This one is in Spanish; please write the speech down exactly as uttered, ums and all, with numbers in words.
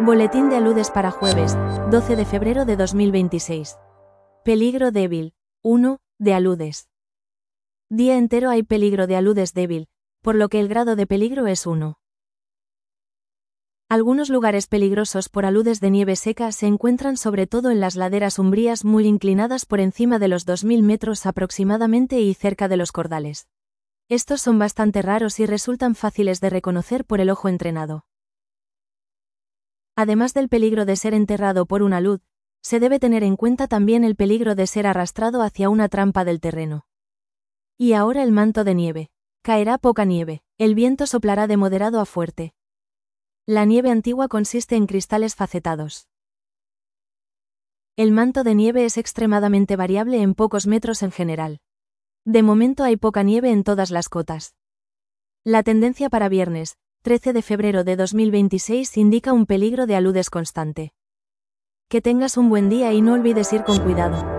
Boletín de aludes para jueves, doce de febrero de dos mil veintiséis. Peligro débil. uno. De aludes. Día entero hay peligro de aludes débil, por lo que el grado de peligro es uno. Algunos lugares peligrosos por aludes de nieve seca se encuentran sobre todo en las laderas umbrías muy inclinadas por encima de los dos mil metros aproximadamente y cerca de los cordales. Estos son bastante raros y resultan fáciles de reconocer por el ojo entrenado. Además del peligro de ser enterrado por un alud, se debe tener en cuenta también el peligro de ser arrastrado hacia una trampa del terreno. Y ahora el manto de nieve. Caerá poca nieve, el viento soplará de moderado a fuerte. La nieve antigua consiste en cristales facetados. El manto de nieve es extremadamente variable en pocos metros en general. De momento hay poca nieve en todas las cotas. La tendencia para viernes, trece de febrero de dos mil veintiséis indica un peligro de aludes constante. Que tengas un buen día y no olvides ir con cuidado.